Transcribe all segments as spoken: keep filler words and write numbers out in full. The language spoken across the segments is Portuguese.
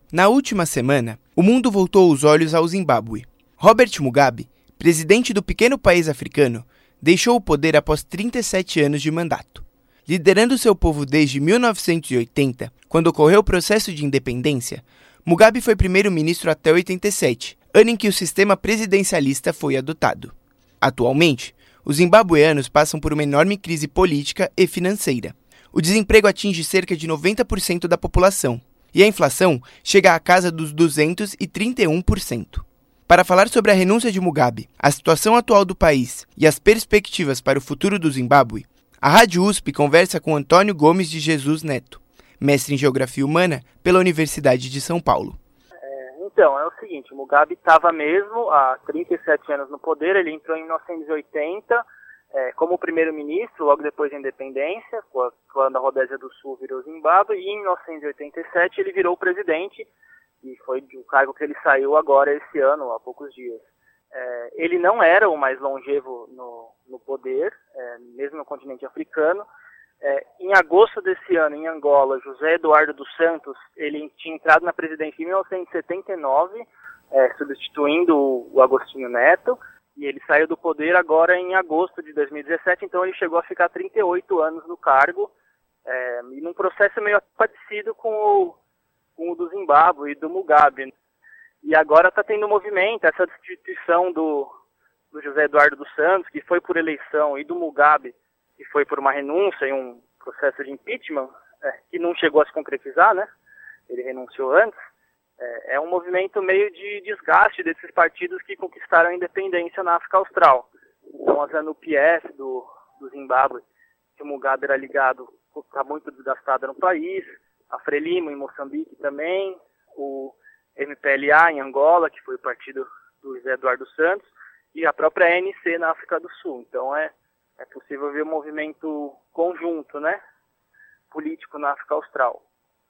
Na última semana, o mundo voltou os olhos ao Zimbábue. Robert Mugabe, presidente do pequeno país africano, deixou o poder após trinta e sete anos de mandato. Liderando seu povo desde mil novecentos e oitenta, quando ocorreu o processo de independência, Mugabe foi primeiro-ministro até oitenta e sete, ano em que o sistema presidencialista foi adotado. Atualmente, os zimbabueanos passam por uma enorme crise política e financeira. O desemprego atinge cerca de noventa por cento da população, e a inflação chega à casa dos duzentos e trinta e um por cento. Para falar sobre a renúncia de Mugabe, a situação atual do país e as perspectivas para o futuro do Zimbábue, a Rádio U S P conversa com Antônio Gomes de Jesus Neto, mestre em Geografia Humana pela Universidade de São Paulo. É, então, é o seguinte, Mugabe estava mesmo há trinta e sete anos no poder, ele entrou em mil novecentos e oitenta é, como primeiro-ministro, logo depois da independência, quando a Rodésia do Sul virou Zimbábue, e em mil novecentos e oitenta e sete ele virou presidente, e foi do cargo que ele saiu agora esse ano, há poucos dias. É, ele não era o mais longevo no, no poder, é, mesmo no continente africano. É, em agosto desse ano, em Angola, José Eduardo dos Santos, ele tinha entrado na presidência em mil novecentos e setenta e nove, é, substituindo o, o Agostinho Neto, e ele saiu do poder agora em agosto de dois mil e dezessete, então ele chegou a ficar trinta e oito anos no cargo, é, e num processo meio parecido com o, com o do Zimbábue e do Mugabe. E agora está tendo movimento, essa destituição do, do José Eduardo dos Santos, que foi por eleição, e do Mugabe, que foi por uma renúncia e um processo de impeachment, é, que não chegou a se concretizar, né? Ele renunciou antes. É, é um movimento meio de desgaste desses partidos que conquistaram a independência na África Austral. Então, a ZANU-P F do, do Zimbábue, que o Mugabe era ligado, está muito desgastada no país. A Frelimo, em Moçambique também. O M P L A, em Angola, que foi o partido do José Eduardo Santos. E a própria A N C na África do Sul. Então, é... É possível ver um movimento conjunto, né, político na África Austral.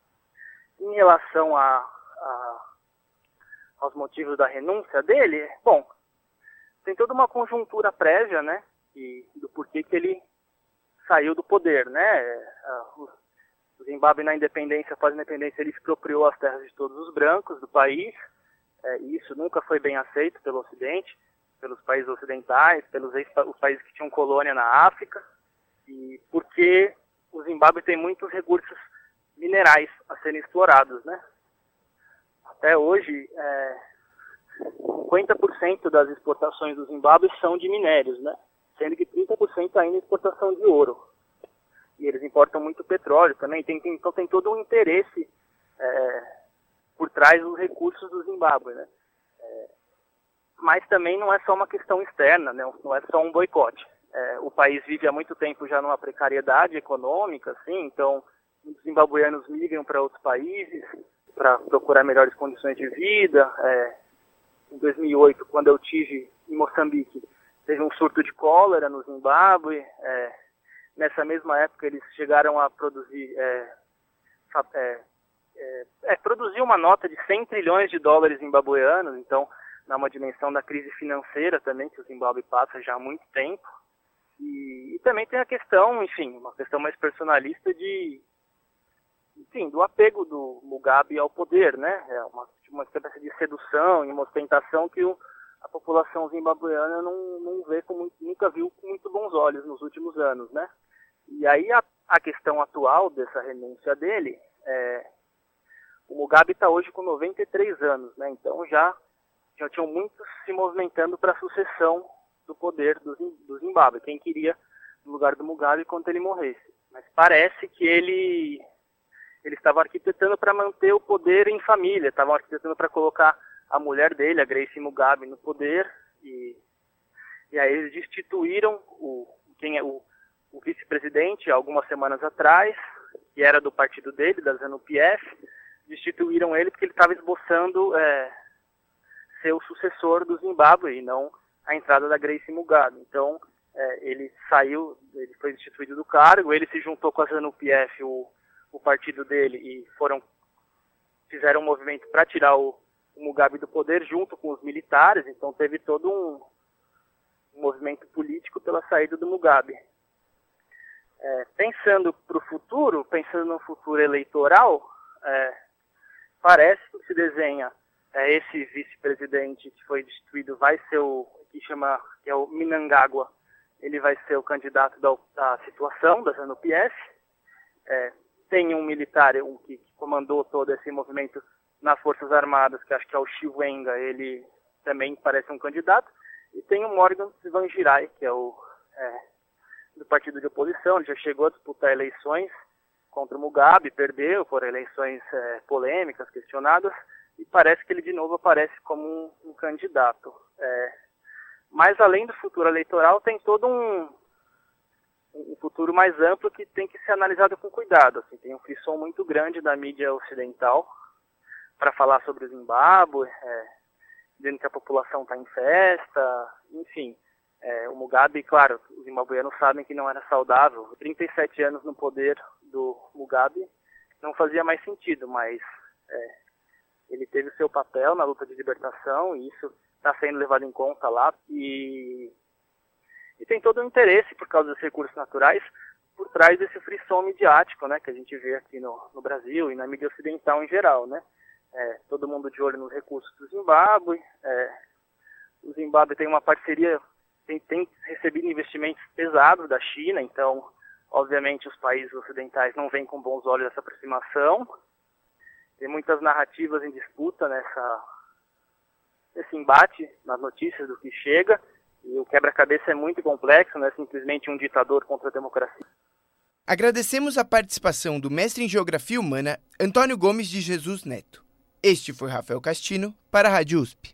Em relação a, a, aos motivos da renúncia dele, bom, tem toda uma conjuntura prévia, né, e, do porquê que ele saiu do poder, né. O, o Zimbábue na independência, após a independência, ele expropriou as terras de todos os brancos do país, é, e isso nunca foi bem aceito pelo Ocidente, pelos países ocidentais, pelos os países que tinham colônia na África, e porque o Zimbábue tem muitos recursos minerais a serem explorados, né? Até hoje, é, cinquenta por cento das exportações do Zimbábue são de minérios, né? Sendo que trinta por cento ainda é exportação de ouro. E eles importam muito petróleo também, tem, tem, então tem todo um interesse é, por trás dos recursos do Zimbábue, né? É, mas também não é só uma questão externa, né? Não é só um boicote. É, o país vive há muito tempo já numa precariedade econômica, assim, então os zimbabueanos migram para outros países para procurar melhores condições de vida. É, em dois mil e oito, quando eu tive em Moçambique, teve um surto de cólera no Zimbábue. É, nessa mesma época eles chegaram a produzir, é, é, é, é, produzir uma nota de cem trilhões de dólares zimbabueanos, então dá uma dimensão da crise financeira também, que o Zimbábue passa já há muito tempo. E, e também tem a questão, enfim, uma questão mais personalista de, enfim, do apego do Mugabe ao poder, né? É uma, uma espécie de sedução e uma ostentação que o, a população zimbabueana não, não vê com muito, nunca viu com muito bons olhos nos últimos anos, né? E aí a, a questão atual dessa renúncia dele, é, o Mugabe está hoje com noventa e três anos, né? Então já já tinham muitos se movimentando para a sucessão do poder do, do Zimbábue, quem queria no lugar do Mugabe quando ele morresse. Mas parece que ele, ele estava arquitetando para manter o poder em família, estavam arquitetando para colocar a mulher dele, a Grace Mugabe, no poder, e, e aí eles destituíram o, quem é o, o vice-presidente algumas semanas atrás, que era do partido dele, da ZANU-P F, destituíram ele porque ele estava esboçando é, ser o sucessor do Zimbábue e não a entrada da Grace Mugabe. Então, é, ele saiu, ele foi destituído do cargo, ele se juntou com a ZANU-P F, o, o partido dele, e foram, fizeram um movimento para tirar o, o Mugabe do poder junto com os militares, então teve todo um, um movimento político pela saída do Mugabe. É, pensando para o futuro, pensando no futuro eleitoral, é, parece que se desenha é, esse vice-presidente que foi destituído vai ser o que chama que é o Mnangagwa. Ele vai ser o candidato da, da situação da ZANU-P F. É, tem um militar um que comandou todo esse movimento nas Forças Armadas, que acho que é o Chiwenga, ele também parece um candidato. E tem o Morgan Tsvangirai, que é o é, do partido de oposição. Ele já chegou a disputar eleições contra o Mugabe, perdeu por eleições é, polêmicas, questionadas, e parece que ele de novo aparece como um, um candidato. É, mas além do futuro eleitoral, tem todo um, um futuro mais amplo que tem que ser analisado com cuidado. Assim, tem um frisson muito grande da mídia ocidental para falar sobre o Zimbábue, é, dizendo que a população está em festa, enfim. É, o Mugabe, claro, os zimbabueanos sabem que não era saudável. trinta e sete anos no poder do Mugabe não fazia mais sentido, mas é, ele teve o seu papel na luta de libertação e isso está sendo levado em conta lá. E, e tem todo um interesse, por causa dos recursos naturais, por trás desse frisson midiático, né, que a gente vê aqui no, no Brasil e na mídia ocidental em geral, né? É, todo mundo de olho nos recursos do Zimbábue. É, o Zimbábue tem uma parceria, tem, tem recebido investimentos pesados da China, então, obviamente, os países ocidentais não veem com bons olhos essa aproximação. Tem muitas narrativas em disputa nessa, nesse embate nas notícias do que chega, e o quebra-cabeça é muito complexo, não é simplesmente um ditador contra a democracia. Agradecemos a participação do mestre em Geografia Humana, Antônio Gomes de Jesus Neto. Este foi Rafael Castino, para a Rádio U S P.